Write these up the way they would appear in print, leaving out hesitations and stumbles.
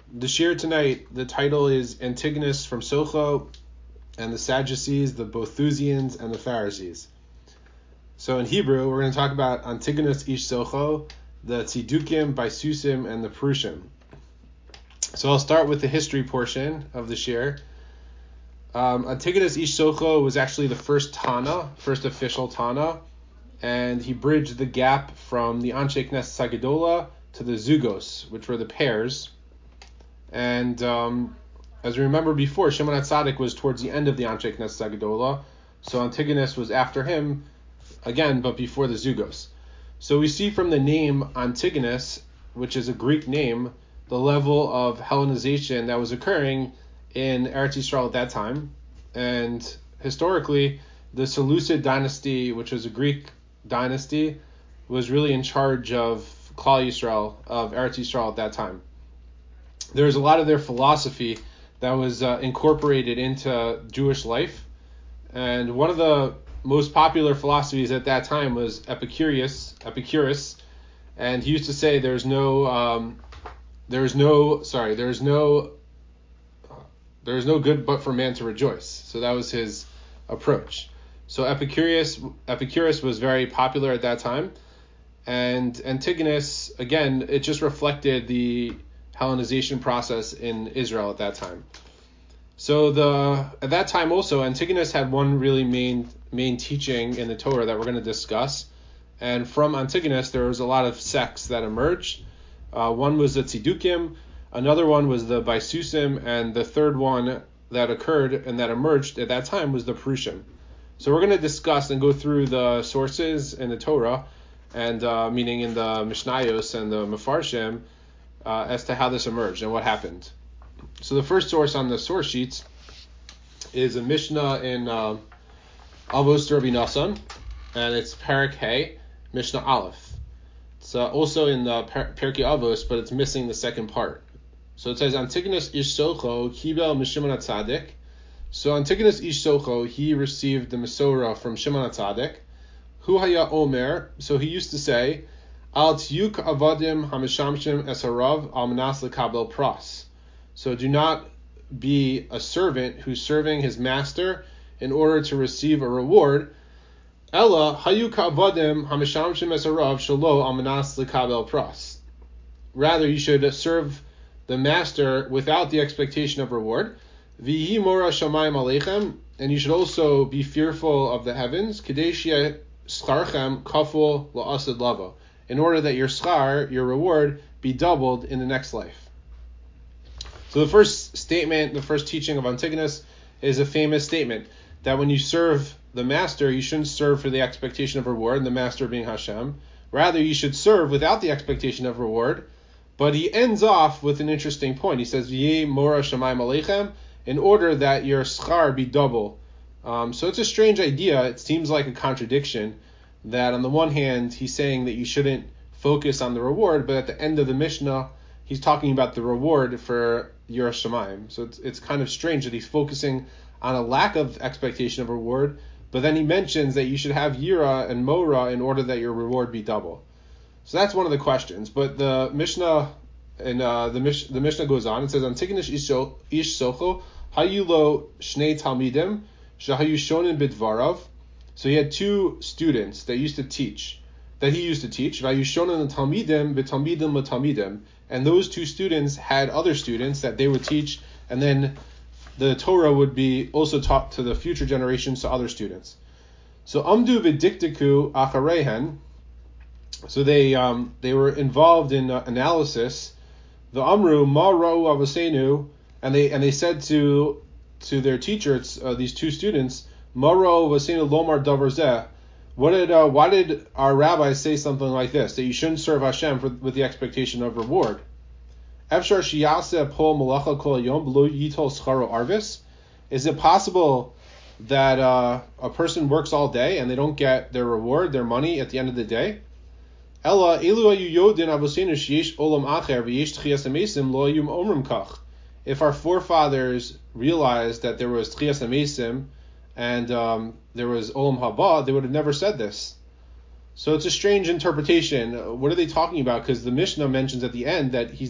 The shir tonight, the title is Antigonus from Socho and the Sadducees, the Bothusians, and the Pharisees. So in Hebrew, we're going to talk about Antigonus ish Socho, the Tzidukim, Baisusim, and the Prushim. So I'll start with the history portion of the shir. Antigonus ish Socho was actually the first official Tana, and he bridged the gap from the Anshe Knesset Hagedolah to the Zugos, which were the pairs. And as we remember before, Shimon HaTzadik was towards the end of the Anshe Knesset Hagedolah, so Antigonus was after him again, but before the Zugos. So we see from the name Antigonus, which is a Greek name, the level of Hellenization that was occurring in Eretz Yisrael at that time. And historically, the Seleucid dynasty, which was a Greek dynasty, was really in charge of Klal Yisrael, of Eretz Yisrael at that time. There's a lot of their philosophy that was incorporated into Jewish life, and one of the most popular philosophies at that time was Epicurus, and he used to say there's no good but for man to rejoice. So that was his approach. So Epicurus was very popular at that time, and Antigonus, again, it just reflected the Hellenization process in Israel at that time. So at that time also, Antigonus had one really main teaching in the Torah that we're going to discuss. And from Antigonus, there was a lot of sects that emerged. One was the Tzidukim, another one was the Baisusim, and the third one that occurred and that emerged at that time was the Prushim. So we're going to discuss and go through the sources in the Torah, and meaning in the Mishnayos and the Mefarshim, as to how this emerged and what happened. So the first source on the source sheets is a Mishnah in Avos Rabbi Nassan, and it's Perek Hey, Mishnah Aleph. It's also in the Perkei Avos, but it's missing the second part. So it says, Antigonus ish Socho kibel mishimon HaTzadik. So Antigonus ish Socho, he received the Mesorah from Shimon HaTzadik. Hu haya omer, so he used to say, Al tiyuk avadim hamishamshim esarav al manas lekabel pras. So do not be a servant who's serving his master in order to receive a reward. Ella hayu kavadim hamishamshim esarav shalo al manas lekabel pras. Rather, you should serve the master without the expectation of reward. V'yi mora shamayim aleichem, and you should also be fearful of the heavens. Kedei sheyeh scharchem kaful la'asad lava, in order that your schar, your reward, be doubled in the next life. So the first statement, the first teaching of Antigonus is a famous statement that when you serve the master, you shouldn't serve for the expectation of reward, and the master being Hashem. Rather, you should serve without the expectation of reward. But he ends off with an interesting point. He says, V'yeh mora shamayim aleichem, in order that your schar be double. So it's a strange idea. It seems like a contradiction, that on the one hand, he's saying that you shouldn't focus on the reward, but at the end of the Mishnah, he's talking about the reward for Yiras Shamayim. So it's kind of strange that he's focusing on a lack of expectation of reward, but then he mentions that you should have Yira and Mora in order that your reward be double. So that's one of the questions. But the Mishnah, and the Mishnah goes on. It says, Antigonus ish Socho hayulo shnei talmidim shahayu shonin bidvarav. So he had two students that he used to teach. Vayu shonin talmidim b'talmidim l'talmidim. And those two students had other students that they would teach, and then the Torah would be also taught to the future generations, to other students. So amdu v'diktiku acharehen. So they were involved in analysis. The amru ma ra'u avosenu, and they said to their teacher, these two students, ma ra'u avosenu lomar davar zeh. Why did our rabbis say something like this, that you shouldn't serve Hashem with the expectation of reward? Efshar sheyaseh pol malacha kol hayom b'lo yitol scharo arvis. Is it possible that a person works all day and they don't get their reward, their money, at the end of the day? Ella elu hayu yodin avosenu sheyesh olam acher v'yesh tchias hamesim lo hayum omrim kach. If our forefathers realized that there was tchias hamesim and there was olam haba, they would have never said this. So it's a strange interpretation. What are they talking about? Because the Mishnah mentions at the end that he's not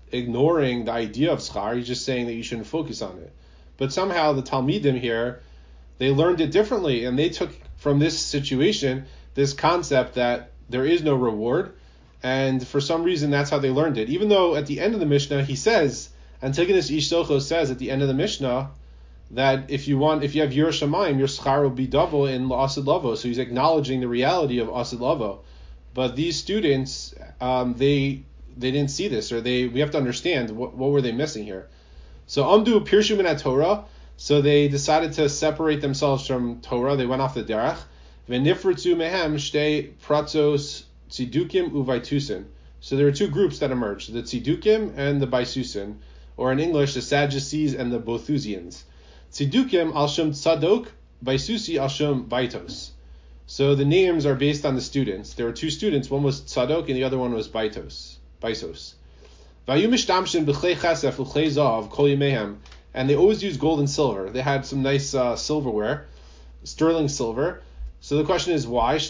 ignoring the idea of schar. He's just saying that you shouldn't focus on it. But somehow the Talmidim here, they learned it differently, and they took from this situation this concept that there is no reward, and for some reason that's how they learned it. Even though at the end of the Mishnah he says, Antigonus Ish Sochos says at the end of the Mishnah that if you have Yiras Shamayim, your schar will be double in Asid Lavo. So he's acknowledging the reality of Asid Lavo. But these students, they didn't see this, or we have to understand what were they missing here. So Amdu Pirshu Min Torah. So they decided to separate themselves from Torah. They went off the derech. V'nifritzu mehem shtei pratzos tzidukim uvaitusin. So there were two groups that emerged: the tzidukim and the baisusin, or in English, the Sadducees and the Bothusians. Tzidukim al shem tzadok, baisusi al shem baitos. So the names are based on the students. There were two students. One was tzadok and the other one was baisos. Vayu mishtamshin b'chlei chesef u'chlei zav kol yimehem. And they always used gold and silver. They had some nice silverware, sterling silver. So the question is why? It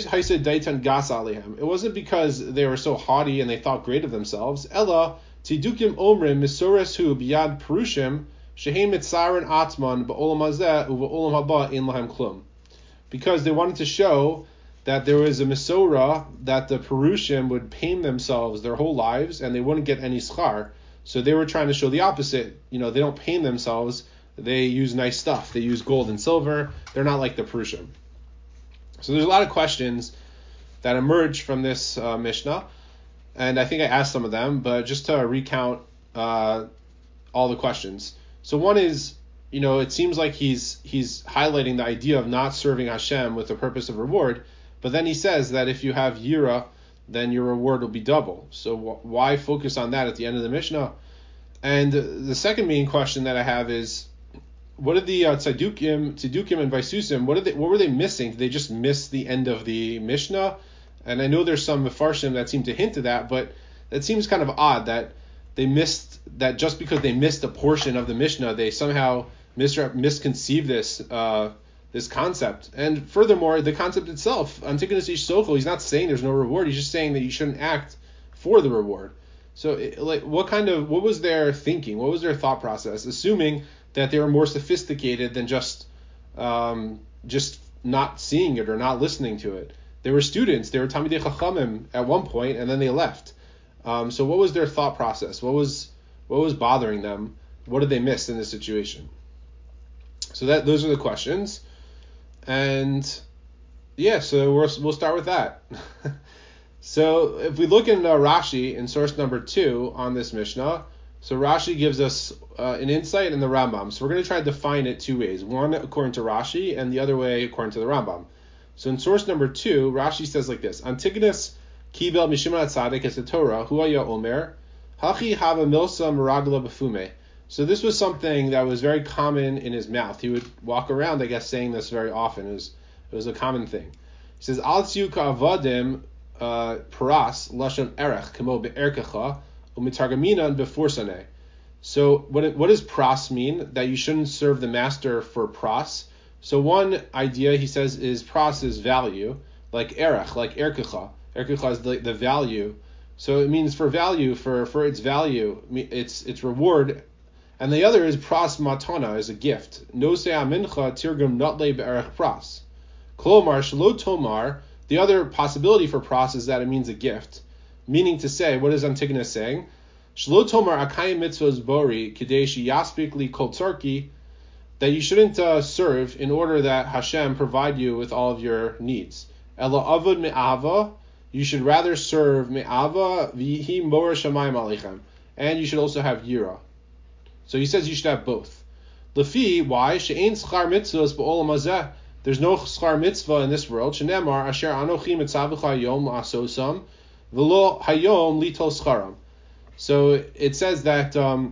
wasn't because they were so haughty and they thought great of themselves. Ella tidukim omrim misoresu biyad perushim shehem mitzarin atman ba'olam hazeh u'ba'olam haba in lahem klum. Because they wanted to show that there was a misora, that the perushim would pain themselves their whole lives and they wouldn't get any schar. So they were trying to show the opposite. They don't pain themselves. They use nice stuff. They use gold and silver. They're not like the Perushim. So there's a lot of questions that emerge from this Mishnah. And I think I asked some of them, but just to recount all the questions. So one is, it seems like he's highlighting the idea of not serving Hashem with the purpose of reward. But then he says that if you have Yira, then your reward will be double. So why focus on that at the end of the Mishnah? And the second main question that I have is, what did the Tzidukim and Vaisusim, what were they missing? Did they just miss the end of the Mishnah? And I know there's some Mefarshim that seem to hint to that, but it seems kind of odd that they missed, that just because they missed a portion of the Mishnah, they somehow misconceived this concept. And furthermore, the concept itself, Antigonus Ish Sochel, he's not saying there's no reward, he's just saying that you shouldn't act for the reward. So what was their thinking? What was their thought process? Assuming that they were more sophisticated than just not seeing it or not listening to it. They were students, they were Talmidei Chachamim at one point, and then they left. So what was their thought process? What was bothering them? What did they miss in this situation? So those are the questions. And so we'll start with that. So if we look in Rashi in source number 2 on this Mishnah, so Rashi gives us an insight in the Rambam. So we're going to try to define it two ways. One according to Rashi and the other way according to the Rambam. So in source number 2, Rashi says like this: Antigonus kibel mishimon hatzadik es Torah hu haya omer hachi hava milsa meragla befume. So this was something that was very common in his mouth. He would walk around, I guess, saying this very often. It was a common thing. He says, Al tziu ka'avadim paras lashon erech kamo be'erkecha u'mitargaminan beforsaneh. So what does pras mean? That you shouldn't serve the master for pras. So one idea, he says, is pras is value, like erech, like erkecha. Erkecha is the value. So it means for value, for its value, its reward. And the other is pras matana, is a gift. No se amincha tirgum notle be'erech pras. Klomar shelo tomar. The other possibility for pras is that it means a gift. Meaning to say, what is Antigonus saying? Shelo tomar akayim mitzvos bori kadeshi yaspik li kol tzarki, that you shouldn't serve in order that Hashem provide you with all of your needs. Ela avod me'ava, you should rather serve me'ava v'hi mor shamayim aleichem, and you should also have yira. So he says you should have both. Lefi, why? She'ein schar mitzvos ba'olam hazeh. There's no schar mitzvah in this world. Shenemar asher anochi mitzavucha hayom la'asosam v'lo hayom litol scharam. So it says that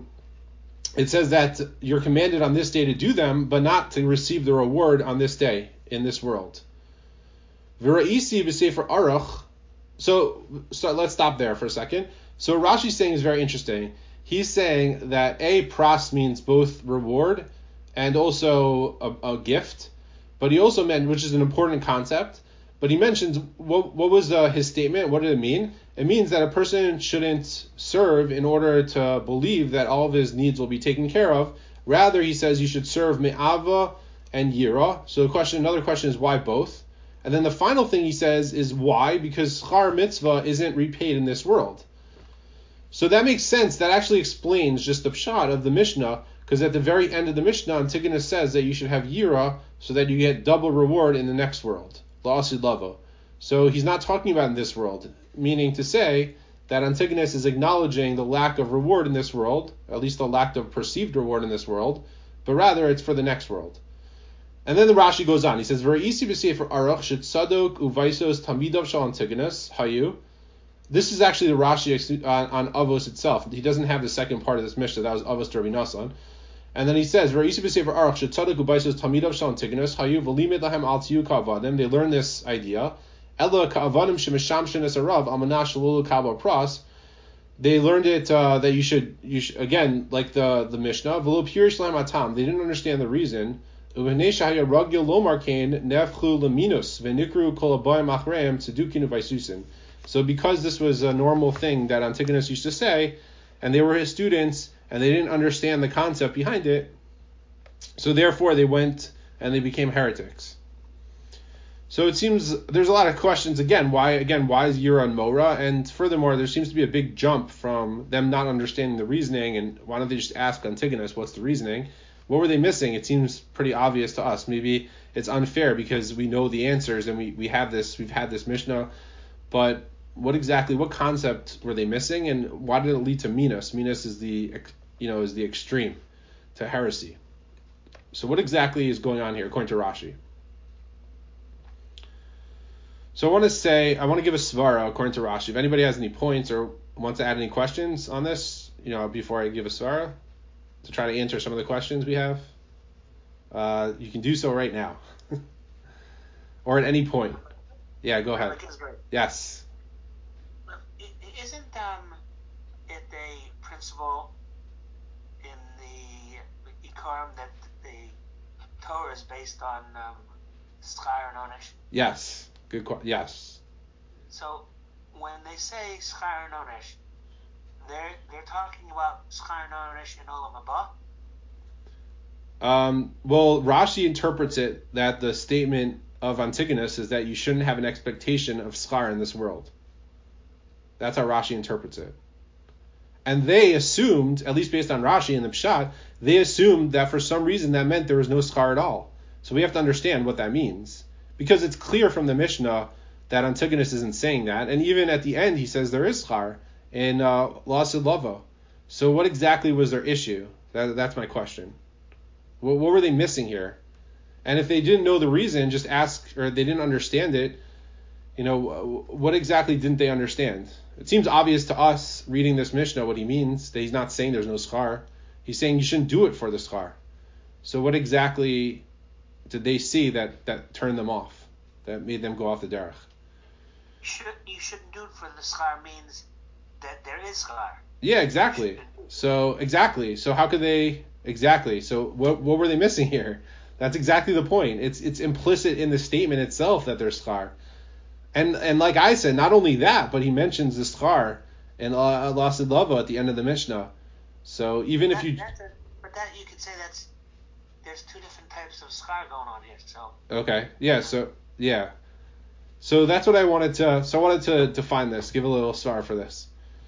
you're commanded on this day to do them, but not to receive the reward on this day in this world. V'ra'isi b'sefer Aruch. So let's stop there for a second. So Rashi's saying is very interesting. He's saying that pras means both reward and also a gift, but he also meant, which is an important concept, But he mentions what was his statement. What did it mean? It means that a person shouldn't serve in order to believe that all of his needs will be taken care of. Rather, he says you should serve me'ava and yira. So another question is why both? And then the final thing he says is why? Because schar mitzvah isn't repaid in this world. So that makes sense. That actually explains just the pshat of the Mishnah, because at the very end of the Mishnah, Antigonus says that you should have yira so that you get double reward in the next world. La'asid lavo. So he's not talking about in this world, meaning to say that Antigonus is acknowledging the lack of reward in this world, at least the lack of perceived reward in this world, but rather it's for the next world. And then the Rashi goes on. He says, "V'reisi b'sefer aruch shetzadok uvaisos tamidav shal Antigonus hayu." This is actually the Rashi on Avos itself. He doesn't have the second part of this Mishnah. That was Avos to Rabbi Nassan. And then he says, "V'reisi b'sefer aruch shetzadok uvaisos tamidav shal Antigonus hayu v'limid lahem al tiyu ka'avadim." They learn this idea. Ela ka'avadim shemishamshin es arav amanash lulu ka'ava pras. They learned it that you should again, like the Mishnah, v'lo pirish lahem atam. They didn't understand the reason. So because this was a normal thing that Antigonus used to say, and they were his students, and they didn't understand the concept behind it, so therefore they went and they became heretics. So it seems there's a lot of questions. Why is Yira and Mora? And furthermore, there seems to be a big jump from them not understanding the reasoning, and why don't they just ask Antigonus what's the reasoning? What were they missing? It seems pretty obvious to us. Maybe it's unfair because we know the answers and we've had this Mishnah, but what concept were they missing, and why did it lead to Minas? Minas is the extreme to heresy. So what exactly is going on here according to Rashi? So I want to give a svara according to Rashi. If anybody has any points or wants to add any questions on this, before I give a svara, to try to answer some of the questions we have, you can do so right now. Or at any point. Yeah, go ahead. Yes. Isn't it a principle in the Ikarim that the Torah is based on schar and onesh? Yes. Good question. Yes. So when they say schar and onesh, they're talking about schar and onesh in Olam Haba? Well, Rashi interprets it that the statement of Antigonus is that you shouldn't have an expectation of schar in this world. That's how Rashi interprets it. And they assumed, at least based on Rashi and the Pshat, they assumed that for some reason that meant there was no schar at all. So we have to understand what that means. Because it's clear from the Mishnah that Antigonus isn't saying that. And even at the end he says there is schar in La'asid Lavo. So what exactly was their issue? That's my question. What were they missing here? And if they didn't know the reason, just ask, or they didn't understand it, what exactly didn't they understand? It seems obvious to us reading this Mishnah what he means, that he's not saying there's no schar. He's saying you shouldn't do it for the schar. So what exactly did they see that turned them off, that made them go off the derech? You shouldn't do it for the schar means that there is schar. Yeah, exactly. So how could they... Exactly. So what were they missing here? That's exactly the point. It's implicit in the statement itself that there's schar. And like I said, not only that, but he mentions the schar in La'asid Lavo at the end of the Mishnah. So even if you... But that you could say there's two different types of schar going on here. So okay. Yeah. So yeah. So that's what I wanted to... So I wanted to define this, give a little schar for this.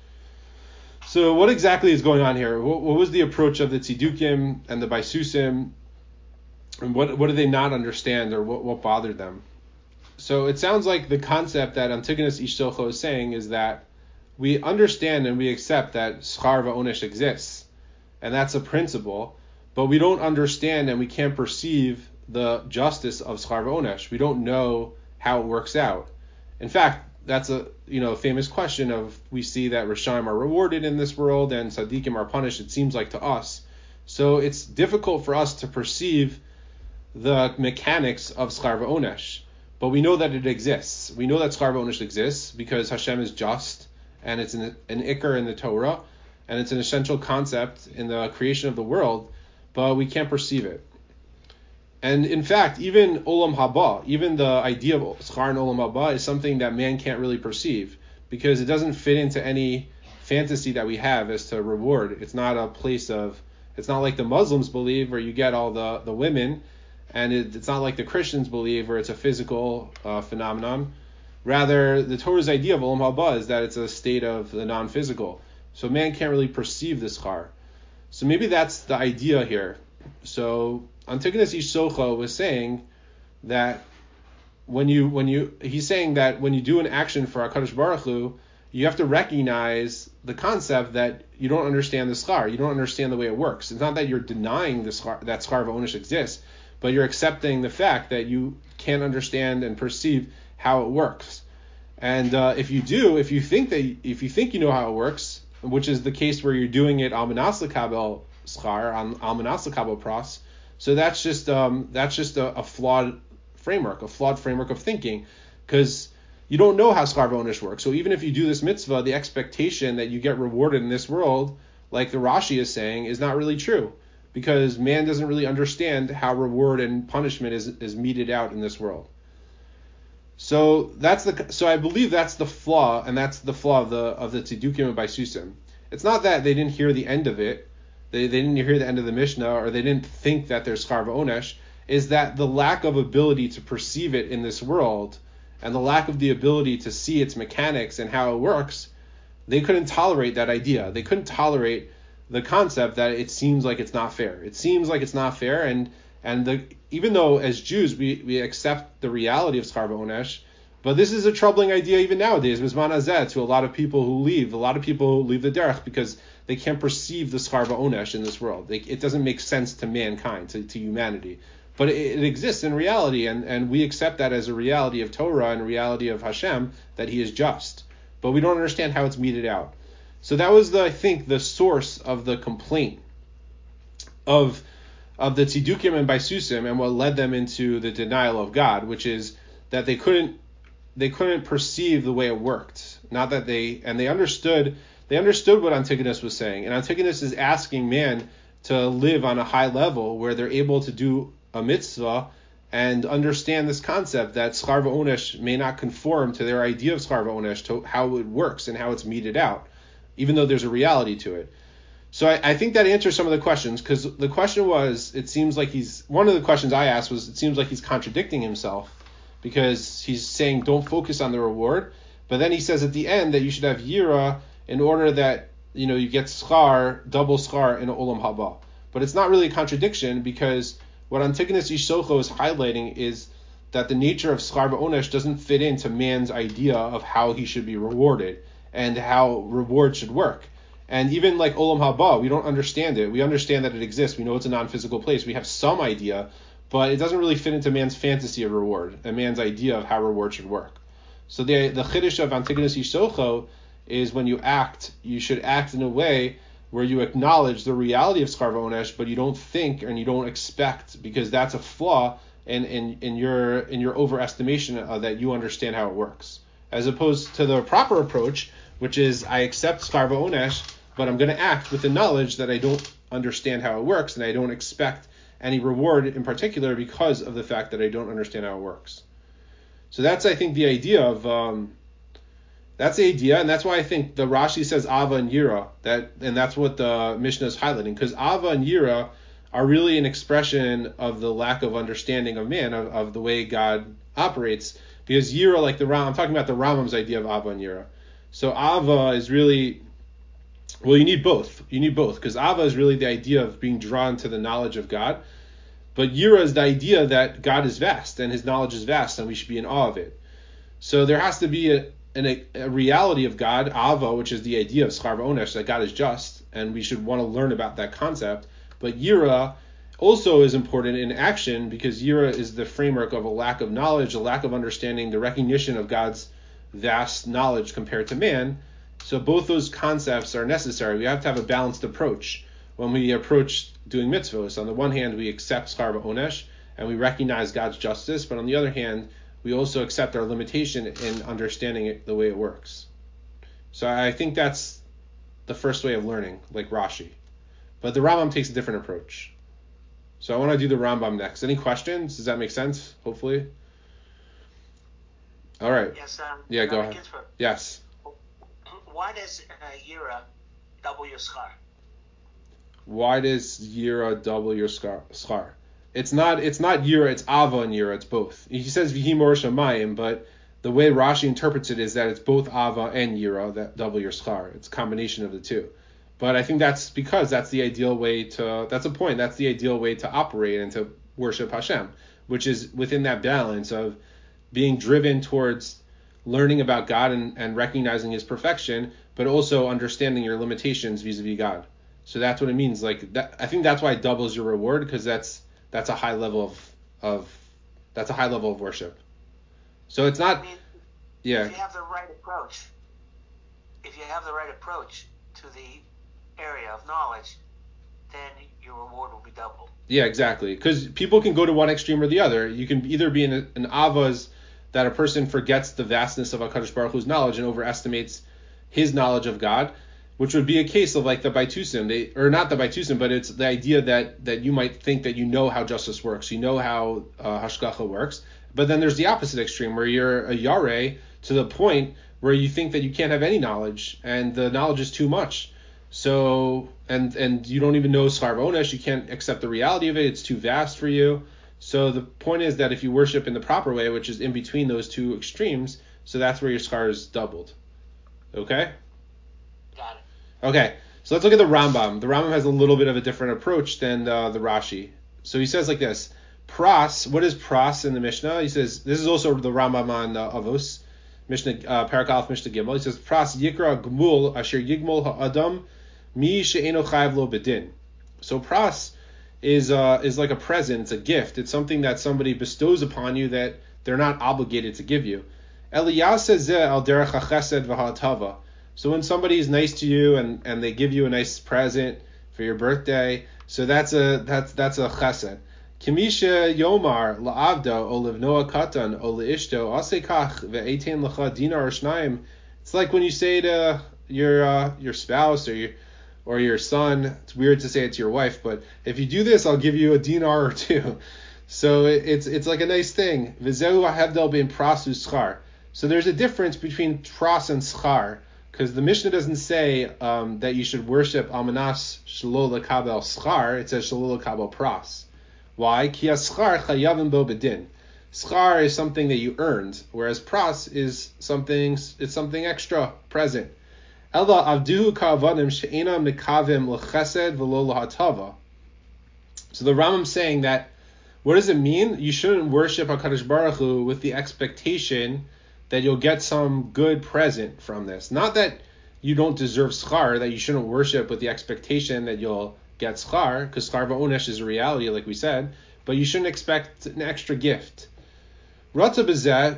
So what exactly is going on here? What was the approach of the Tzidukim and the Baisusim? And what did they not understand, or what bothered them? So it sounds like the concept that Antigonus Ish Socho is saying is that we understand and we accept that schar va'onesh exists, and that's a principle, but we don't understand and we can't perceive the justice of schar va'onesh. We don't know how it works out. In fact, that's a famous question of, we see that Rishaim are rewarded in this world and Tzaddikim are punished, it seems like to us. So it's difficult for us to perceive the mechanics of schar va'onesh. But we know that it exists. We know that schar va'onesh exists because Hashem is just, and it's an ikar in the Torah, and it's an essential concept in the creation of the world, but we can't perceive it. And in fact, even Olam Haba, even the idea of Schar and Olam Haba is something that man can't really perceive because it doesn't fit into any fantasy that we have as to reward. It's not a place of, it's not like the Muslims believe where you get all the women, and it's not like the Christians believe where it's a physical phenomenon. Rather, the Torah's idea of Olam Haba is that it's a state of the non-physical. So man can't really perceive the Schar. So maybe that's the idea here. So Antigonus Ish Socho was saying that he's saying that when you do an action for HaKadosh Baruch Hu, you have to recognize the concept that you don't understand the schar, you don't understand the way it works. It's not that you're denying the schar, that schar v'onesh exists, but you're accepting the fact that you can't understand and perceive how it works. And if you think you know how it works, which is the case where you're doing it al manas l'kabel schar, al manas l'kabel pras, so that's just a flawed framework of thinking, because you don't know how schar v'onesh works. So even if you do this mitzvah, the expectation that you get rewarded in this world, like the Rashi is saying, is not really true, because man doesn't really understand how reward and punishment is meted out in this world. So I believe that's the flaw, and that's the flaw of the Tzedukim and Baisusim. It's not that they didn't hear the end of it, they didn't hear the end of the Mishnah, or they didn't think that there's schar v'onesh, is that the lack of ability to perceive it in this world, and the lack of the ability to see its mechanics and how it works, they couldn't tolerate that idea. They couldn't tolerate the concept that it seems like it's not fair. It seems like it's not fair, and even though as Jews we accept the reality of schar v'onesh, but this is a troubling idea even nowadays, Mizman Hazeh, to a lot of people who leave the derech because they can't perceive the schar v'onesh in this world. It doesn't make sense to mankind, to humanity. But it exists in reality, and we accept that as a reality of Torah and a reality of Hashem, that He is just. But we don't understand how it's meted out. So that was, I think, the source of the complaint of the Tzedukim and Baisusim, and what led them into the denial of God, which is that they couldn't perceive the way it worked. Not that they understood what Antigonus was saying, and Antigonus is asking man to live on a high level where they're able to do a mitzvah and understand this concept that schar v'onesh may not conform to their idea of schar v'onesh, to how it works and how it's meted out, even though there's a reality to it. So I think that answers some of the questions, because the question was, it seems like one of the questions I asked was, it seems like he's contradicting himself, because he's saying don't focus on the reward, but then he says at the end that you should have yira in order that you get schar, double schar in olam haba. But it's not really a contradiction, because what Antigonus Ish Socho is highlighting is that the nature of schar v'onesh doesn't fit into man's idea of how he should be rewarded and how reward should work. And even like olam haba, we don't understand it. We understand that it exists. We know it's a non-physical place. We have some idea, but it doesn't really fit into man's fantasy of reward and man's idea of how reward should work. So the chiddush of Antigonus Ish Socho is when you act, you should act in a way where you acknowledge the reality of schar v'onesh, but you don't think and you don't expect, because that's a flaw in your overestimation that you understand how it works, as opposed to the proper approach, which is I accept schar v'onesh, but I'm going to act with the knowledge that I don't understand how it works, and I don't expect any reward in particular because of the fact that I don't understand how it works. So that's, I think, the idea of that's the idea, and that's why I think the Rashi says Ava and Yira, and that's what the Mishnah is highlighting, because Ava and Yira are really an expression of the lack of understanding of man, of the way God operates. Because Yira, like I'm talking about the Rambam's idea of Ava and Yira. So Ava is really, well, you need both. Because Ava is really the idea of being drawn to the knowledge of God, but Yira is the idea that God is vast and His knowledge is vast, and we should be in awe of it. So there has to be a reality of God, Ava, which is the idea of schar v'onesh, that God is just, and we should want to learn about that concept. But Yira also is important in action, because Yira is the framework of a lack of knowledge, a lack of understanding, the recognition of God's vast knowledge compared to man. So both those concepts are necessary. We have to have a balanced approach when we approach doing mitzvahs. On the one hand, we accept schar v'onesh, and we recognize God's justice, but on the other hand, we also accept our limitation in understanding it the way it works. So I think that's the first way of learning, like Rashi. But the Rambam takes a different approach. So I want to do the Rambam next. Any questions? Does that make sense? Hopefully. All right. Yes. Yeah, go ahead. Ginsburg, Yes. why does Yira double your schar? Why does Yira double your schar? It's not Yira, it's Ava and Yira, it's both. He says V'hi Mor Shamayim, but the way Rashi interprets it is that it's both Ava and Yira that double your schar. It's a combination of the two. But I think that's because that's the ideal way to, that's a point, that's the ideal way to operate and to worship Hashem, which is within that balance of being driven towards learning about God and recognizing His perfection, but also understanding your limitations vis-a-vis God. So that's what it means. Like that, I think that's why it doubles your reward, because that's a high level of worship. So it's not. Yeah. If you have the right approach to the area of knowledge, then your reward will be doubled. Yeah, exactly. Because people can go to one extreme or the other. You can either be in an avaz that a person forgets the vastness of HaKadosh Baruch Hu's knowledge and overestimates his knowledge of God, which would be a case of like the Baitusim, or not the Baitusim, but it's the idea that you might think that you know how justice works, you know how Hashgacha works, but then there's the opposite extreme where you're a Yareh to the point where you think that you can't have any knowledge and the knowledge is too much. So and you don't even know Schar Onesh, you can't accept the reality of it, it's too vast for you. So the point is that if you worship in the proper way, which is in between those two extremes, so that's where your schar is doubled. Okay? Got it. Okay, so let's look at the Rambam. The Rambam has a little bit of a different approach than the Rashi. So he says like this: Pras. What is pras in the Mishnah? He says this is also the Rambam on Avos, Mishnah Parak Aleph Mishnah Gimel. He says pras yikra gmul asher yigmul ha'adam mi she'eno chayav lo bedin. So pras is like a present. It's a gift. It's something that somebody bestows upon you that they're not obligated to give you. Eliyaseh zeh al derech hachesed v'ha'atava. So when somebody is nice to you and they give you a nice present for your birthday, so that's a chesed. Kimisha yomar la'avdo o livnoa katan o leishto asekach ve'etain lecha dinar shnayim. It's like when you say to your spouse or your son. It's weird to say it to your wife, but if you do this, I'll give you a dinar or two. So it's like a nice thing. V'zehu ha'hevdel bein pras u'schar. So there's a difference between pras and schar. Because the Mishnah doesn't say that you should worship Almanas Shelo Lekabel Schar. It says Shelo Lekabel Pras. Why? Ki Schar Chayavim Bo Bedin. Schar is something that you earned, whereas Pras is something extra, present. Ela Avduhu Ka'avadim She'ena Mikavim L'Chesed V'Lo L'Hatava. So the Rambam's saying that, what does it mean? You shouldn't worship HaKadosh Baruch Hu with the expectation that you'll get some good present from this. Not that you don't deserve schar, that you shouldn't worship with the expectation that you'll get schar, because schar va'onesh is a reality, like we said, but you shouldn't expect an extra gift. Ratza b'zeh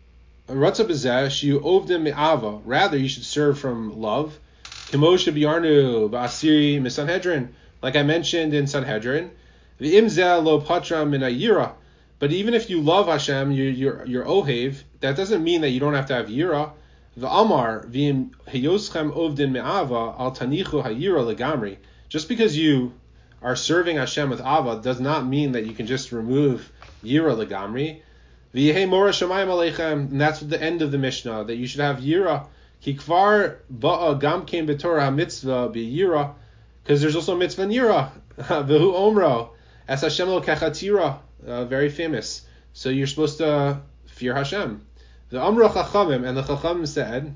shi'u ovdim me'ava. Rather, you should serve from love. K'moshe b'yarnu ba'asiri misanhedrin, like I mentioned in Sanhedrin. V'im zeh lo patra min ha'yira. But even if you love Hashem, you're ohev, that doesn't mean that you don't have to have yira. V'amar v'im heyoschem ovdin me'ava al tanichu ha'yira legamri. Just because you are serving Hashem with ava does not mean that you can just remove yira legamri. V'yehei mora shamayim aleichem, and that's the end of the Mishnah, that you should have yira. Ki kvar ba'a gam kein b'torah ha'mitzvah b'yira, because there's also mitzvah yira. V'hu omro es Hashem lo kechatira. Very famous. So you're supposed to fear Hashem. The Amra Chachamim, and the Chachamim said,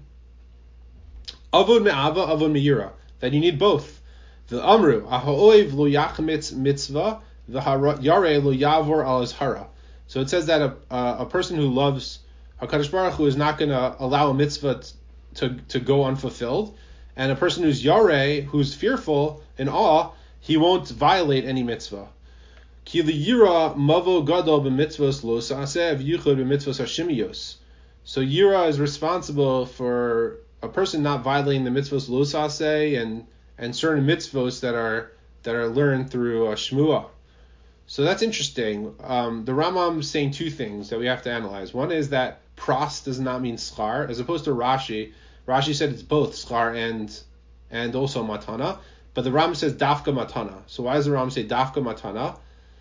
Avod me'ava, avod me'yira, that you need both. The Amru, Aha'oiv lo yachmitz mitzvah, the Yareh lo yavor al azhara. So it says that a person who loves HaKadosh Baruch Hu is not going to allow a mitzvah to go unfulfilled, and a person who's Yareh, who's fearful, in awe, he won't violate any mitzvah. Ki liyira mavo gadol b'mitzvos lo sa'aseh v'yichud b'mitzvos hashimiyos. So yira is responsible for a person not violating the mitzvos lo sa'aseh and certain mitzvos that are learned through shmua. So that's interesting. The Rambam is saying two things that we have to analyze. One is that pras does not mean schar, as opposed to Rashi. Rashi said it's both schar and also matana, but the Rambam says dafka matana. So why does the Rambam say dafka matana?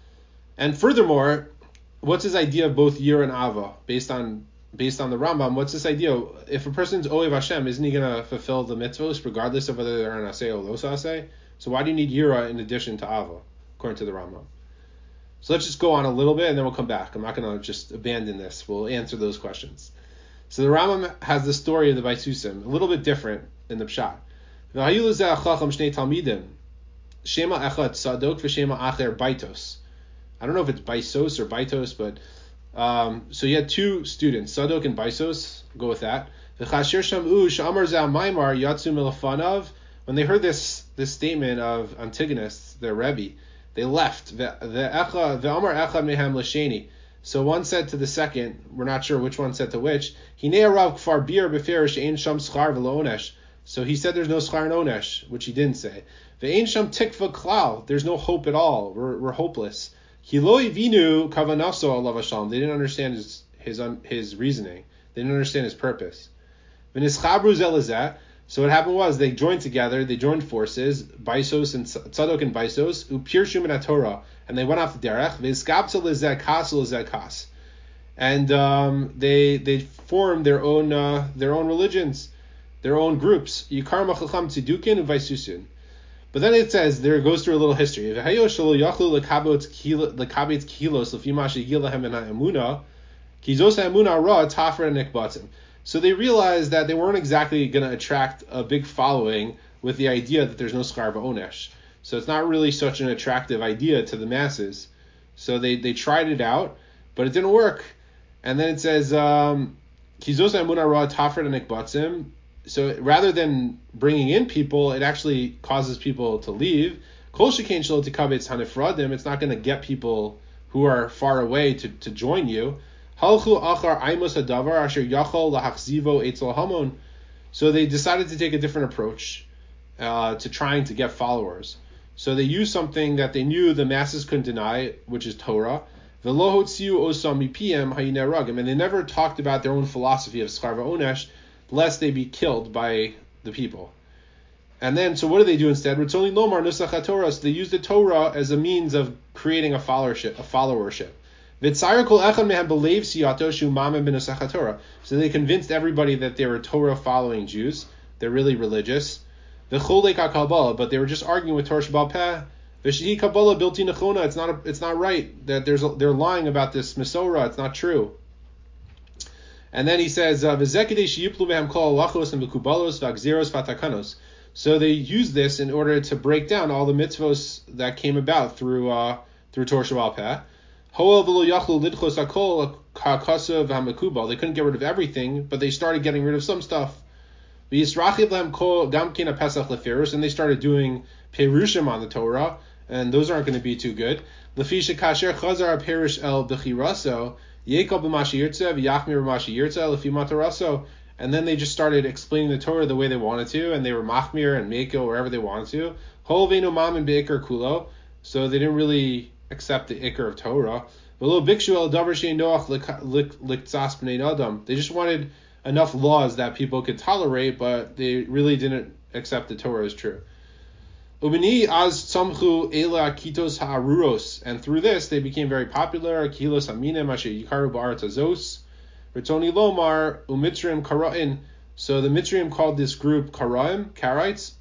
And furthermore, what's his idea of both Yira and Ava based on the Rambam? What's this idea? If a person's Ohev Hashem, isn't he going to fulfill the mitzvos regardless of whether they're an aseh or los aseh? So why do you need Yira in addition to Ava, according to the Rambam? So let's just go on a little bit and then we'll come back. I'm not going to just abandon this. We'll answer those questions. So the Rambam has the story of the Baisusim, a little bit different in the Pshat. Shema echad sadok v'shema acher baitos. I don't know if it's baisos or baitos, but so you had two students, Sadok and Baisos. Go with that. When they heard this statement of Antigonus, their Rebbe, they left. So one said to the second, we're not sure which one said to which. So he said there's no schar and onesh, which he didn't say. There's no hope at all. We're hopeless. They didn't understand his reasoning. They didn't understand his purpose. So what happened was they joined together. They joined forces, Baisos and Tzadok and Baisos, upirshu min Torah, and they went off the derech. And they formed their own religions, their own groups. Yikar machacham tzidukin uvaisusin. But then it says, there goes through a little history. So they realized that they weren't exactly going to attract a big following with the idea that there's no schar v'onesh. So it's not really such an attractive idea to the masses. So they tried it out, but it didn't work. And then it says, so rather than bringing in people, it actually causes people to leave. It's not going to get people who are far away to join you. So they decided to take a different approach to trying to get followers. So they used something that they knew the masses couldn't deny, which is Torah. And they never talked about their own philosophy of schar v'onesh, lest they be killed by the people. And then, so what do they do instead? So they use the Torah as a means of creating a followership. So they convinced everybody that they were Torah following Jews. They're really religious. But they were just arguing with Torah Shebal Peh. It's not right that they're lying about this Mesorah. It's not true. And then he says, so they use this in order to break down all the mitzvos that came about through Torah Shebal Peh. They couldn't get rid of everything, but they started getting rid of some stuff. And they started doing perushim on the Torah, and those aren't going to be too good. And then they just started explaining the Torah the way they wanted to, and they were machmir and meiko wherever they wanted to. So they didn't really accept the ikar of Torah. They just wanted enough laws that people could tolerate, but they really didn't accept the Torah as true. And through this, they became very popular. So the Mitzrayim called this group Karaim, Karaites.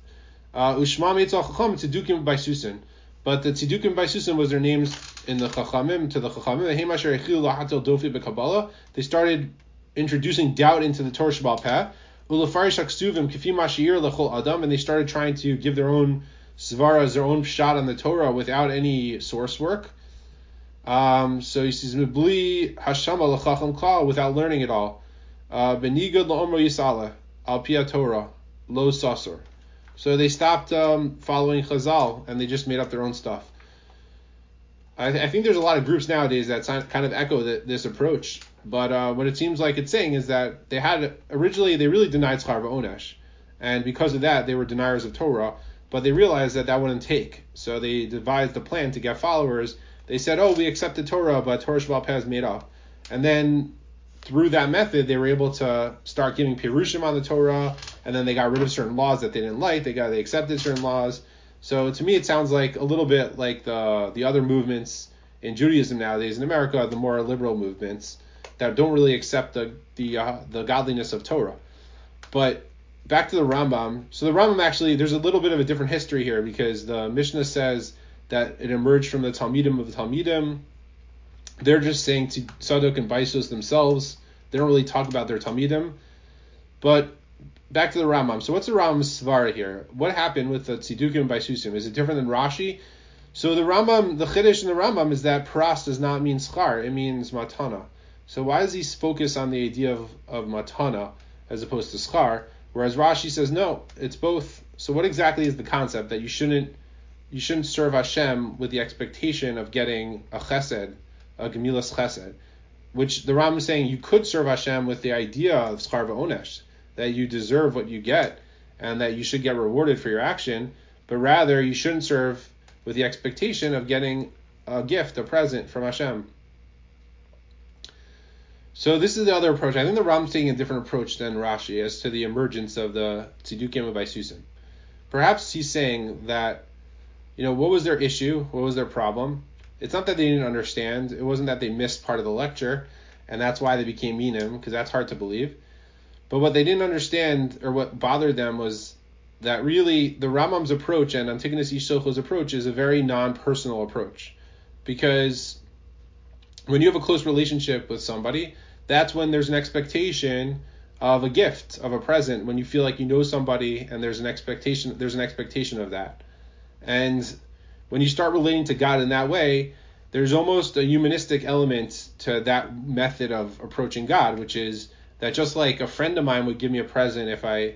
But the Tzidukim Baisusim was their names in the Chachamim, to the Chachamim. They started introducing doubt into the Torah Shebal Peh. And they started trying to give their own svaras, their own shot on the Torah without any source work. So he says, Mibli Hashama l'chacham klal, without learning it all. Benigud la'omro yisala, al pia Torah, lo sasor. So they stopped following Chazal, and they just made up their own stuff. I think there's a lot of groups nowadays that kind of echo this approach. But what it seems like it's saying is that originally they really denied schar v'onesh. And because of that, they were deniers of Torah. But they realized that wouldn't take. So they devised a plan to get followers. They said, we accepted Torah, but Torah Shebal Peh is made up. And then through that method, they were able to start giving Pirushim on the Torah, and then they got rid of certain laws that they didn't like. They accepted certain laws. So to me, it sounds like a little bit like the other movements in Judaism nowadays in America, the more liberal movements that don't really accept the godliness of Torah. But back to the Rambam. So the Rambam actually, there's a little bit of a different history here, because the Mishnah says that it emerged from the Talmidim of the Talmidim. They're just saying to Tzadok and Baisos themselves. They don't really talk about their Talmidim. But back to the Rambam. So what's the Rambam's svara here? What happened with the Tzidukim and Baisusim? Is it different than Rashi? So the Rambam, the Chiddush in the Rambam is that pras does not mean schar, it means matana. So why does he focus on the idea of matana as opposed to schar? Whereas Rashi says no, it's both. So what exactly is the concept that you shouldn't serve Hashem with the expectation of getting a chesed, a gemilas chesed, which the Rambam is saying you could serve Hashem with the idea of schar v'onesh, that you deserve what you get and that you should get rewarded for your action, but rather you shouldn't serve with the expectation of getting a gift, a present from Hashem. So this is the other approach. I think the Rambam's taking a different approach than Rashi as to the emergence of the Tzidukim and Baisusim. Perhaps he's saying that, what was their issue? What was their problem? It's not that they didn't understand. It wasn't that they missed part of the lecture, and that's why they became minim, because that's hard to believe. But what they didn't understand, or what bothered them, was that really the Rambam's approach and Antigonus Ish Socho's approach is a very non-personal approach. Because when you have a close relationship with somebody, that's when there's an expectation of a gift, of a present, when you feel like you know somebody and there's an expectation of that. And when you start relating to God in that way, there's almost a humanistic element to that method of approaching God, which is that just like a friend of mine would give me a present if I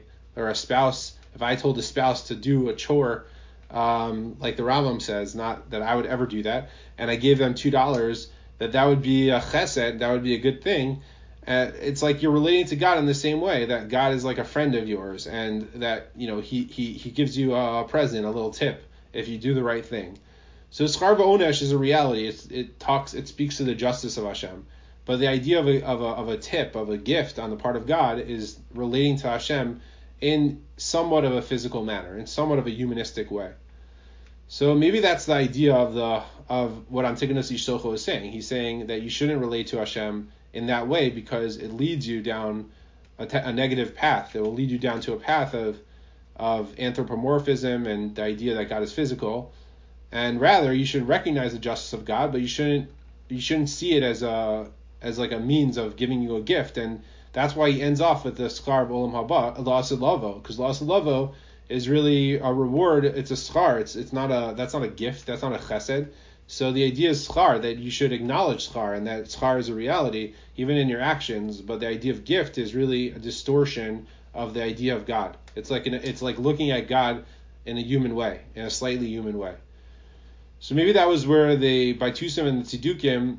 told a spouse to do a chore, like the Rambam says, not that I would ever do that, and I gave them $2, that would be a chesed, that would be a good thing. It's like you're relating to God in the same way, that God is like a friend of yours, and that he gives you a present, a little tip, if you do the right thing. So schar v'onesh is a reality. It speaks to the justice of Hashem. But the idea of a tip, of a gift on the part of God, is relating to Hashem in somewhat of a physical manner, in somewhat of a humanistic way. So maybe that's the idea of what Antigonus Ish Socho is saying. He's saying that you shouldn't relate to Hashem in that way because it leads you down a negative path. It will lead you down to a path of anthropomorphism and the idea that God is physical. And rather, you should recognize the justice of God, but you shouldn't see it as like a means of giving you a gift. And that's why he ends off with the schar of olam haba, la'aseh lavo, because la'aseh lavo is really a reward. It's a schar. That's not a gift. That's not a chesed. So the idea is schar, that you should acknowledge schar, and that schar is a reality even in your actions. But the idea of gift is really a distortion of the idea of God. It's like looking at God in a human way, in a slightly human way. So maybe that was where the Baitusim and the Tzidukim,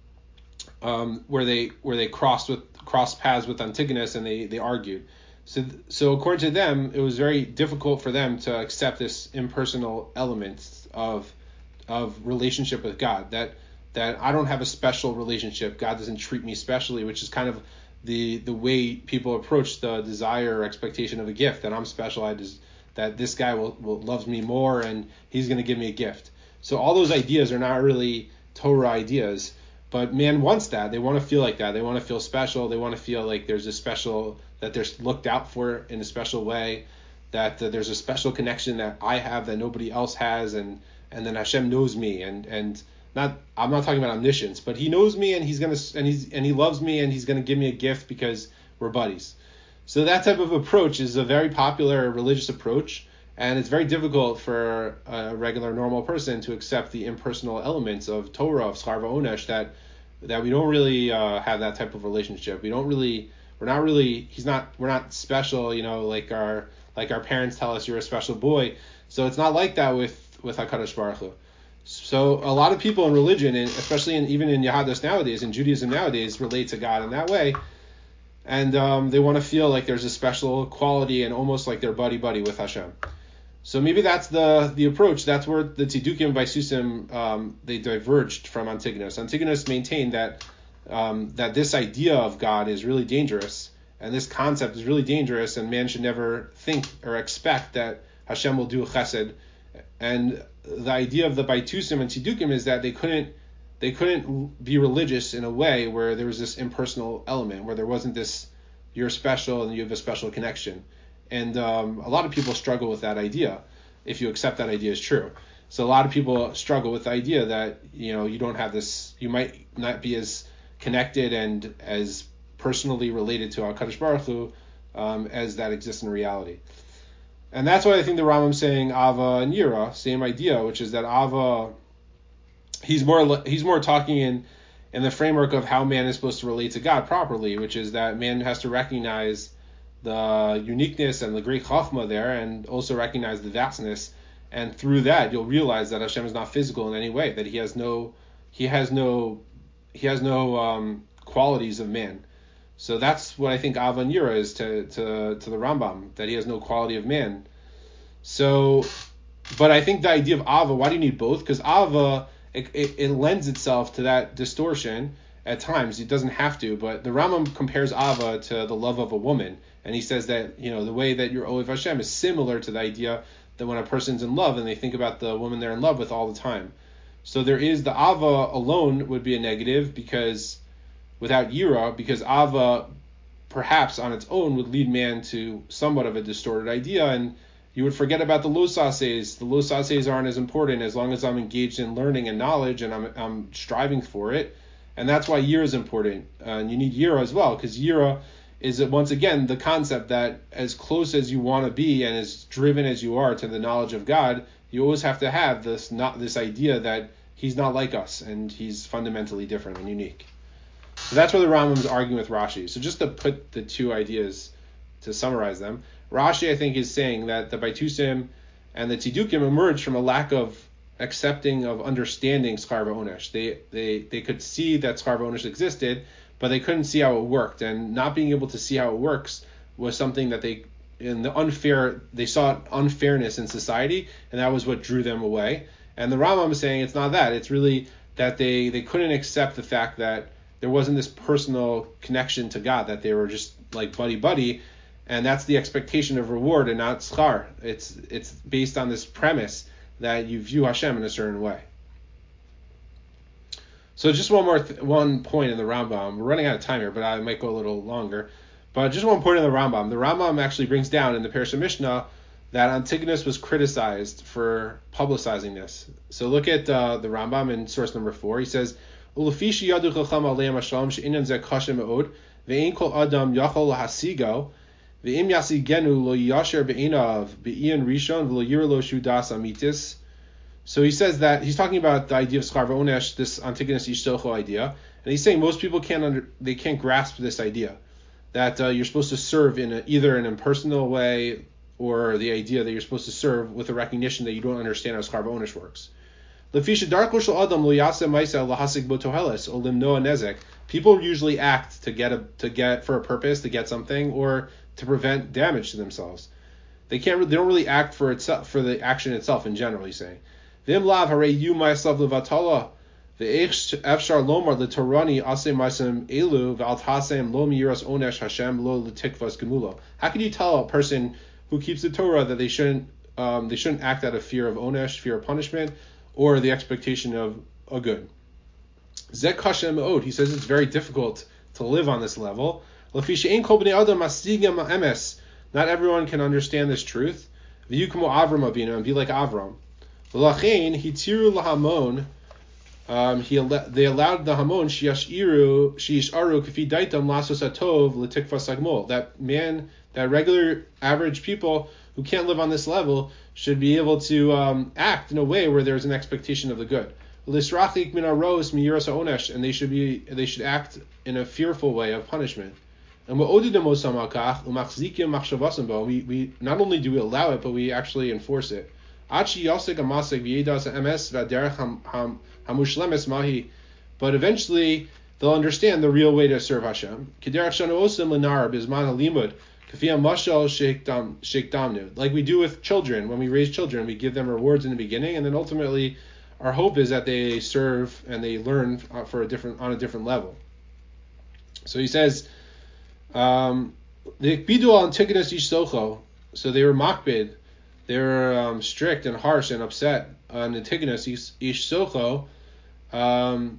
where they crossed paths with Antigonus, and they argued. So according to them, it was very difficult for them to accept this impersonal element of relationship with God. That I don't have a special relationship. God doesn't treat me specially, which is kind of the way people approach the desire or expectation of a gift. That I'm special. That this guy will loves me more, and he's going to give me a gift. So all those ideas are not really Torah ideas. But man wants that. They want to feel like that. They want to feel special. They want to feel like there's a special, that they're looked out for in a special way, that there's a special connection that I have that nobody else has, and then Hashem knows me, and I'm not talking about omniscience, but he knows me, and he loves me, and he's gonna give me a gift because we're buddies. So that type of approach is a very popular religious approach, and it's very difficult for a regular normal person to accept the impersonal elements of Torah, of schar v'onesh, that we don't really have that type of relationship. We're not special, like our parents tell us you're a special boy. So it's not like that with HaKadosh Baruch Hu. So a lot of people in religion, and especially even in Yahadus nowadays, in Judaism nowadays, relate to God in that way. And they want to feel like there's a special quality and almost like they're buddy-buddy with Hashem. So maybe that's the approach. That's where the Tzidukim and Baisusim, they diverged from Antigonus. Antigonus maintained that this idea of God is really dangerous, and this concept is really dangerous, and man should never think or expect that Hashem will do a chesed. And the idea of the Baitusim and Tzidukim is that they couldn't they couldn't be religious in a way where there was this impersonal element, where there wasn't this, you're special and you have a special connection. And a lot of people struggle with that idea, if you accept that idea as true. So a lot of people struggle with the idea that, you don't have this, you might not be as connected and as personally related to HaKadosh Baruch Hu as that exists in reality. And that's why I think the Rambam's saying Ava and Yira, same idea, which is that Ava, he's more talking in the framework of how man is supposed to relate to God properly, which is that man has to recognize the uniqueness and the great chachma there, and also recognize the vastness, and through that you'll realize that Hashem is not physical in any way, that he has no qualities of man. So that's what I think Ava and Yira is to the Rambam, that he has no quality of man. So, but I think the idea of Ava, why do you need both? Because Ava, it lends itself to that distortion at times. It doesn't have to, but the Rambam compares Ava to the love of a woman, and he says that the way that you're Ohev Hashem is similar to the idea that when a person's in love and they think about the woman they're in love with all the time. So there is the Ava alone would be a negative, because without Yira, because Ava perhaps on its own would lead man to somewhat of a distorted idea, and you would forget about the Lo Sases. The Lo Sases aren't as important as long as I'm engaged in learning and knowledge and I'm striving for it. And that's why Yira is important. And you need Yira as well, because Yira is, once again, the concept that as close as you want to be and as driven as you are to the knowledge of God, you always have to have this idea that he's not like us and he's fundamentally different and unique. So that's where the Rambam is arguing with Rashi. So just to put the two ideas, to summarize them, Rashi, I think, is saying that the Baitusim and the Tzidukim emerged from a lack of accepting, of understanding Schar V'Onesh. They could see that Schar V'Onesh existed, but they couldn't see how it worked. And not being able to see how it works was something that they saw unfairness in society, and that was what drew them away. And the Rambam is saying it's not that. It's really that they couldn't accept the fact that there wasn't this personal connection to God, that they were just like buddy, and that's the expectation of reward and not schar. It's based on this premise that you view Hashem in a certain way. So just one point in the Rambam. We're running out of time here, but I might go a little longer. But just one point in the Rambam. The Rambam actually brings down in the Parashat Mishnah that Antigonus was criticized for publicizing this. So look at the Rambam in source number 4. He says, "Ulefishi yadu chacham aleim hashalom she'inan zeh kasha me'od ve'ein kol adam yachol lahasigo ve'im yasigenu lo yasher be'einav be'ian rishon v'lo yir lo shudas amitis." So he says that he's talking about the idea of Schar V'Onesh, this Antigonus Ish Socho idea, and he's saying most people can't grasp this idea that you're supposed to serve in either an impersonal way, or the idea that you're supposed to serve with a recognition that you don't understand how Schar V'Onesh works. People usually act to get for a purpose, to get something, or to prevent damage to themselves. They don't really act for the action itself in general, he's saying. V'im lav harei yu ma'asav levatala ve'ech efshar lomar letorani aseh ma'asem elu ve'al tasem lo miyiras onesh Hashem lo letikvas gemulo. How can you tell a person who keeps the Torah that they shouldn't act out of fear of onesh, fear of punishment, or the expectation of a good? Zek Hashem od. He says it's very difficult to live on this level. Lafi kol bnei adam masigam emes. Not everyone can understand this truth. V'yu k'mo Avram Avinu, and be like Avram. V'lachein hitiru lahamon. They allowed the Hamon sheisharu k'fi daitam lasos atov l'tikvas hagmol. That regular average people who can't live on this level should be able to act in a way where there's an expectation of the good. L'israchik min aros miyiras ha'onesh, and they should act in a fearful way of punishment. And we not only do we allow it, but we actually enforce it. But eventually they'll understand the real way to serve Hashem. Like we do with children. When we raise children, we give them rewards in the beginning, and then ultimately our hope is that they serve and they learn on a different level. So he says, the Ikbidu al Antigonus Ish Socho, so they were makbid, they were strict and harsh and upset on Antigonus Ish Socho,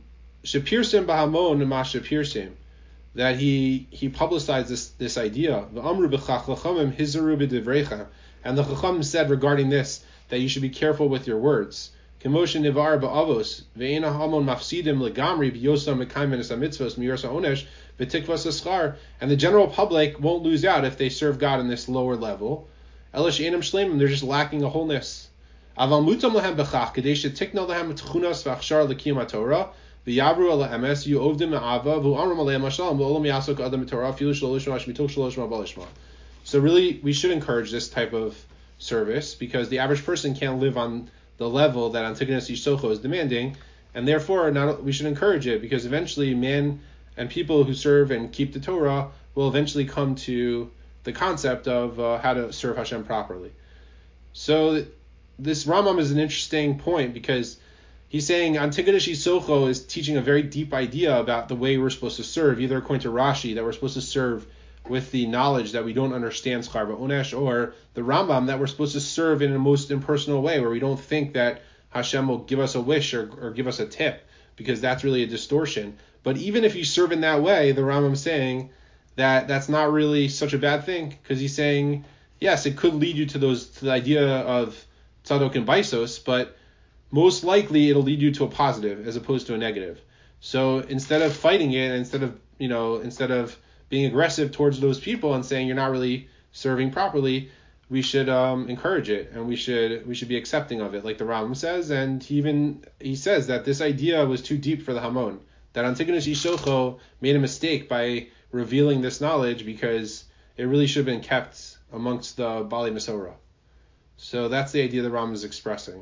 Shapirsim Bahamon Ma Shapirsim, that he publicized this idea. The Amru b'chach l'chamim hizaru b'divreicha, and the Chacham said regarding this that you should be careful with your words. Kemoshe nivar ba'avos ve'ena hamon mafsidim legamri b'yosam mekayim menes hamitzvos miyorsa onesh v'tikvas aschar, and the general public won't lose out if they serve God in this lower level. Elish enam shleimim, they're just lacking a wholeness. Aval mutam lehem b'chach kadei shetikna lehem tchunas v'achshar l'kiyum haTorah v'yavru ala emes yu'ovdim me'ava v'u'amram aleim hashalom v'olam yasok adam haTorah afilu shelo lishma shmituch shelo lishma b'alishma. So really, we should encourage this type of service because the average person can't live on the level that Antigonus Ish-Socho is demanding, and therefore we should encourage it because eventually man and people who serve and keep the Torah will eventually come to the concept of how to serve Hashem properly. So this Rambam is an interesting point because he's saying Antigonus Ish-Socho is teaching a very deep idea about the way we're supposed to serve, either according to Rashi, that we're supposed to serve with the knowledge that we don't understand Schar Ba'onesh, or the Rambam that we're supposed to serve in a most impersonal way, where we don't think that Hashem will give us a wish or give us a tip, because that's really a distortion. But even if you serve in that way, the Rambam's saying that that's not really such a bad thing, because he's saying, yes, it could lead you to the idea of tzadok and baisos, but most likely it'll lead you to a positive as opposed to a negative. So instead of fighting it, instead of being aggressive towards those people and saying you're not really serving properly, we should encourage it, and we should be accepting of it, like the Rambam says. And he says that this idea was too deep for the Hamon, that Antigonus Ish-Socho made a mistake by revealing this knowledge because it really should have been kept amongst the Baalei Mesorah. So that's the idea the Rambam is expressing.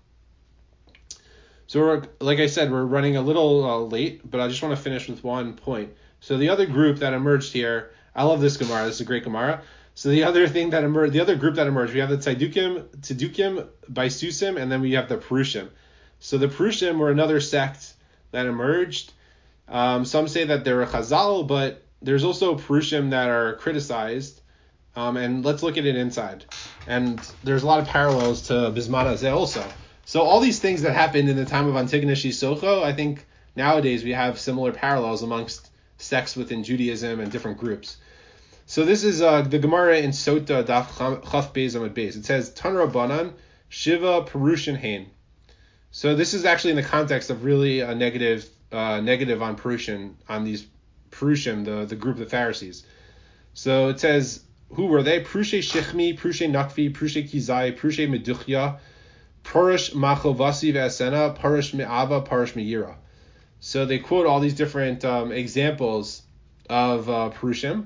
So like I said, we're running a little late, but I just want to finish with one point. So the other group that emerged here, I love this Gemara. This is a great Gemara. So the other group that emerged, we have the Tzedukim, Baisusim, and then we have the Perushim. So the Perushim were another sect that emerged. Some say that they're a Chazal, but there's also Perushim that are criticized. And let's look at it inside. And there's a lot of parallels to Bisman Hazeh also. So all these things that happened in the time of Antigonus Ish-Socho, I think nowadays we have similar parallels amongst sects within Judaism and different groups. So this is the Gemara in Sota Daf Chaf Beis Amud Beis. It says Tan Rabbanan Shiva Perushin Hain. So this is actually in the context of really a negative on Perushin, on these Perushim, the group of the Pharisees. So it says, who were they? Prushe Shechmi, Prushe Nakvi, Prushe Kizai, Prushe Meduchya, Parush Machovasi Ve'asena, Parush Me'ava, Parush Me'yira. So they quote all these different examples of Perushim,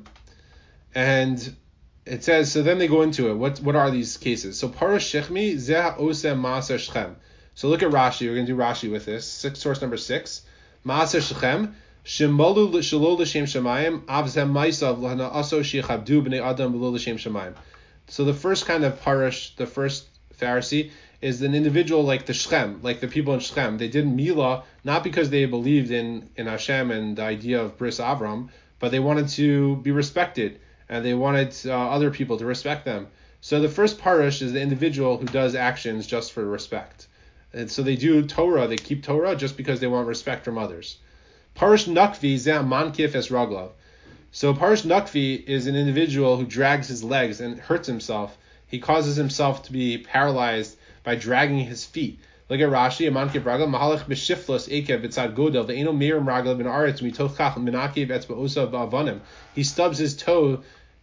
and it says, so then they go into it. What are these cases? So Parush Shechmi Zeh Osem Maaser Shechem. So look at Rashi. We're going to do Rashi with this. Source number 6. Maaser Shechem Shemalu Shelo L'Shem Shemayim Avzem Maisav L'Hana Aso Shechabdu B'nei Adam B'lo L'Shem Shemayim. So the first kind of Parush, the first Pharisee, is an individual like the Shechem, like the people in Shechem. They did Milah not because they believed in Hashem and the idea of Bris Avram, but they wanted to be respected, and they wanted other people to respect them. So the first Parush is the individual who does actions just for respect. And so they do Torah, they keep Torah just because they want respect from others. Parush Nakvi Zeh Mankif Es Raglav. So Parush Nakvi is an individual who drags his legs and hurts himself. He causes himself to be paralyzed by dragging his feet. Look at Rashi, Aman Kibraga, Mahalach B'Shiflos Ekev B'Tzad Godel, Ve'eno Mirim Raglav in Aretz Mitochach Menakev Etzba'osa Ba'avanim. He stubs his toes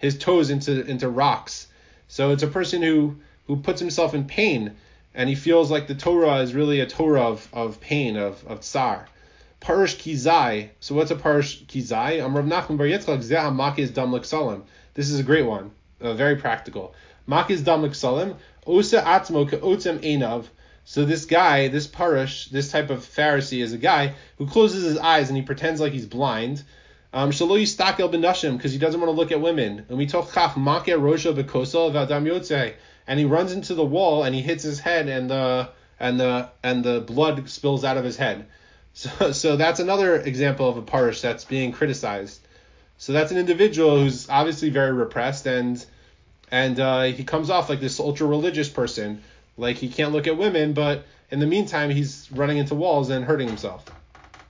into rocks. So it's a person who puts himself in pain, and he feels like the Torah is really a Torah of pain, of tsar. Parush Kizai. So what's a Parush Kizai? Rav Nachman Bar Yitzchak Zeh HaMakiz Dam L'Ksalim. This is a great one, very practical. Makiz Dam L'Ksalim. Osa Atzmo Ke'otzem Einav. So this guy, this Parush, this type of Pharisee is a guy who closes his eyes and he pretends like he's blind. Shalo Yistakel B'Nashim, because he doesn't want to look at women. And we talk Chach Make Rosho B'Kosel V'Adam Yotzei. And he runs into the wall and he hits his head and the blood spills out of his head. So that's another example of a Parush that's being criticized. So that's an individual who's obviously very repressed and he comes off like this ultra-religious person, like he can't look at women, but in the meantime, he's running into walls and hurting himself.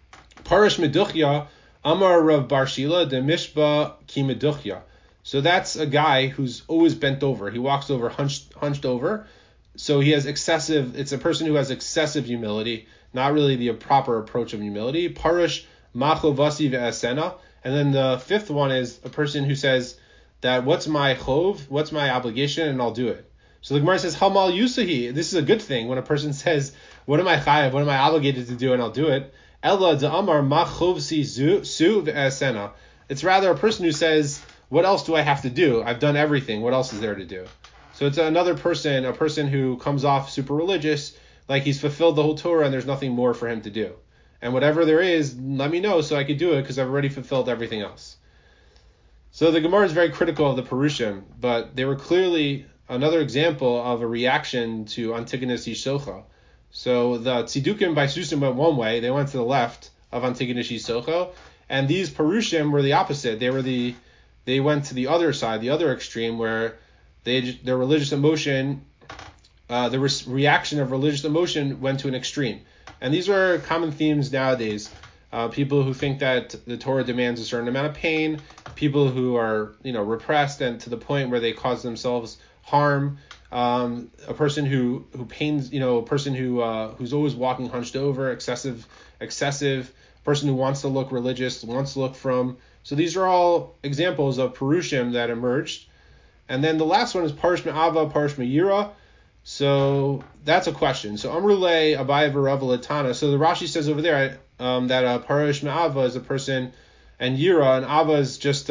Parish Meduchya, Amar Rav Barshila, de Mishba ki Meduchya. So that's a guy who's always bent over. He walks over hunched over. So he has it's a person who has excessive humility, not really the proper approach of humility. Parish Machovasi ve'asena. And then the fifth one is a person who says that what's my chov, what's my obligation, and I'll do it. So the Gemara says, Hamal Yusahi. This is a good thing when a person says, what am I chayav, what am I obligated to do, and I'll do it. Ella da'amar machovsi su ve'asena. It's rather a person who says, what else do I have to do? I've done everything. What else is there to do? So it's another person, a person who comes off super religious, like he's fulfilled the whole Torah and there's nothing more for him to do. And whatever there is, let me know so I could do it because I've already fulfilled everything else. So the Gemara is very critical of the Perushim, but they were clearly another example of a reaction to Antigonus Yishocho. So the Tzidukim by Susim went one way, they went to the left of Antigonus Yishocho, and these Perushim were the opposite. They went to the other side, the other extreme, where their religious emotion, the reaction of religious emotion went to an extreme. And these are common themes nowadays. People who think that the Torah demands a certain amount of pain, people who are, repressed and to the point where they cause themselves harm, a person who pains, a person who's always walking hunched over, excessive, person who wants to look religious, wants to look from. So these are all examples of Perushim that emerged. And then the last one is Parish Me'ava, Parish Me'yira. So that's a question. So Amrulay Abai V'Rav Latana. So the Rashi says over there that Parish Me'ava is a person, and Yira, and Ava is just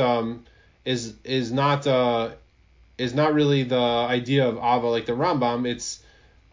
is not really the idea of Ava like the Rambam. It's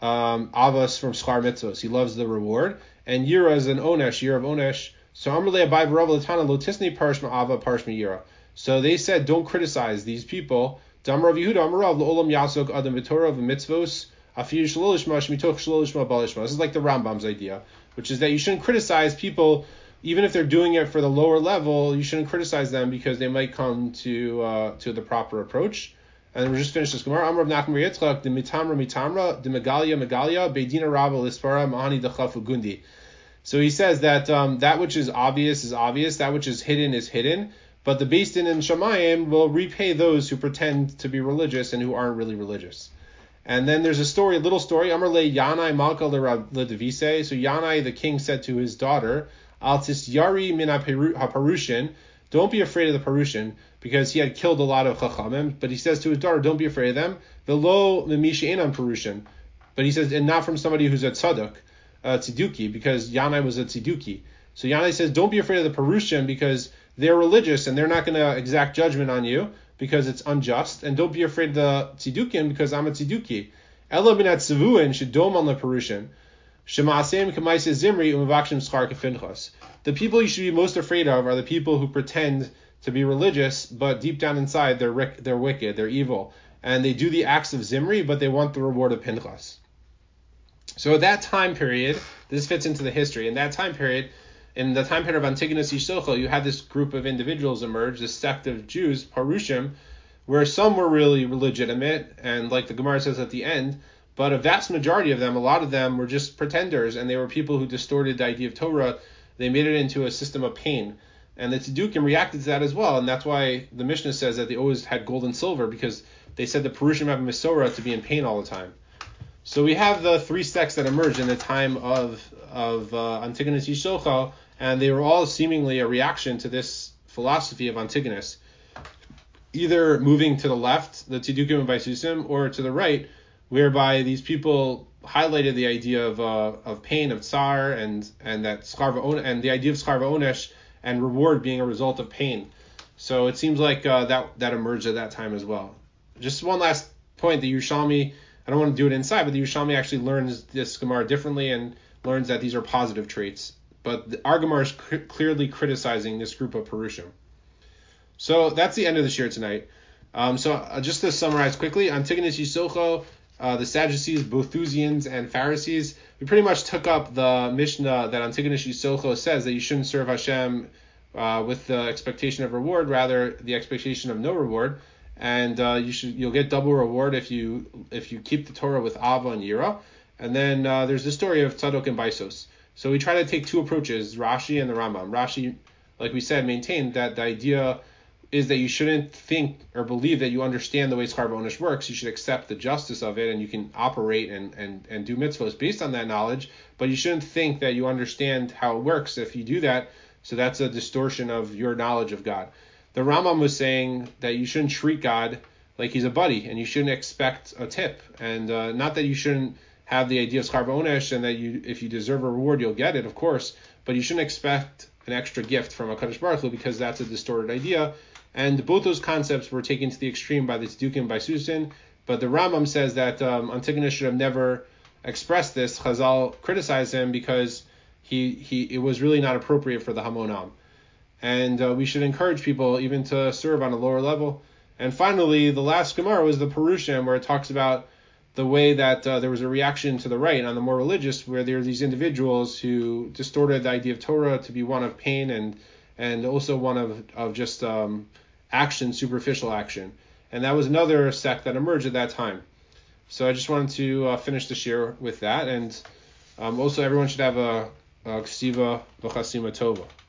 Avas from Schar Mitzvos. He loves the reward. And Yira is an Onesh, year of Onesh. So Amrulay Abai V'Rav Latana Lotisni Parish Me'ava, Parish Me'yira. So they said, don't criticize these people. Damrav Yehuda Amarav L'Olam Yasok Adam V'Torah V'Mitzvos Afir Shlolishma Shmitoch Shlolishma Balishma. This is like the Rambam's idea, which is that you shouldn't criticize people, even if they're doing it for the lower level. You shouldn't criticize them because they might come to the proper approach. And we'll just finish this Gemara. Amrav Nachman Yitzchak De Mitamra De Megalia Beidina Rava Lispara Mahani Dechafu Gundi. So he says that that which is obvious, that which is hidden. But the Beis Din and Shamayim will repay those who pretend to be religious and who aren't really religious. And then there's a little story. Amar le Yanai Malka le Devise. So Yanai the king said to his daughter, Al tisyari min haparushin. Don't be afraid of the Parushin, because he had killed a lot of Chachamim. But he says to his daughter, don't be afraid of them. Velo mimishi enam Parushin. But he says, and not from somebody who's a tzaduk, tziduki, because Yanai was a tziduki. So Yanai says, don't be afraid of the Parushim because they're religious and they're not going to exact judgment on you because it's unjust. And don't be afraid of the tzidukim because I'm a tziduki. Ela binat tzivuin shedom on the Parushim. Shema'asem k'maise zimri umavakshim schar k'finchas. The people you should be most afraid of are the people who pretend to be religious, but deep down inside they're wicked, they're evil. And they do the acts of Zimri, but they want the reward of Pinchas. So at that time period, this fits into the history. In that time period, in the time period of Antigonus Yishocho, you had this group of individuals emerge, this sect of Jews, Parushim, where some were really legitimate, and like the Gemara says at the end, but a vast majority of them, a lot of them were just pretenders, and they were people who distorted the idea of Torah. They made it into a system of pain. And the Tzedukim reacted to that as well, and that's why the Mishnah says that they always had gold and silver, because they said the Parushim have a Mesorah to be in pain all the time. So we have the three sects that emerged in the time of Antigonus Yishocho, and they were all seemingly a reaction to this philosophy of Antigonus, either moving to the left, the Tzedukim and Baisusim, or to the right, whereby these people highlighted the idea of pain, of tsar, and that and the idea of schar v'onesh and reward being a result of pain. So it seems like that emerged at that time as well. Just one last point: the Yerushalmi, I don't want to do it inside, but the Yerushalmi actually learns this Gemara differently and learns that these are positive traits. But our Gemara is clearly criticizing this group of Parushim. So that's the end of the shir tonight. Just to summarize quickly, Antigonus Yishocho, the Sadducees, Bothusians, and Pharisees, we pretty much took up the Mishnah that Antigonus Yishocho says that you shouldn't serve Hashem with the expectation of reward, rather the expectation of no reward, and you'll get double reward if you keep the Torah with Ava and Yira. And then there's the story of Tzadok and Baisos. So we try to take two approaches, Rashi and the Rambam. Rashi, like we said, maintained that the idea is that you shouldn't think or believe that you understand the way Schar V'Onesh works. You should accept the justice of it, and you can operate and do mitzvahs based on that knowledge, but you shouldn't think that you understand how it works. If you do that, so that's a distortion of your knowledge of God. The Rambam was saying that you shouldn't treat God like he's a buddy, and you shouldn't expect a tip, and not that you shouldn't have the idea of Schar V'Onesh and that if you deserve a reward, you'll get it, of course, but you shouldn't expect an extra gift from HaKadosh Baruch Hu, because that's a distorted idea. And both those concepts were taken to the extreme by the Tzdukim, by Susin. But the Rambam says that Antigonus should have never expressed this. Chazal criticized him because it was really not appropriate for the Hamonam. And we should encourage people even to serve on a lower level. And finally, the last Gemara was the Perushim, where it talks about the way that there was a reaction to the right on the more religious, where there are these individuals who distorted the idea of Torah to be one of pain and also one of just action, superficial action. And that was another sect that emerged at that time. So I just wanted to finish the shir with that. And also everyone should have a Ksiva V'Chasima Tova.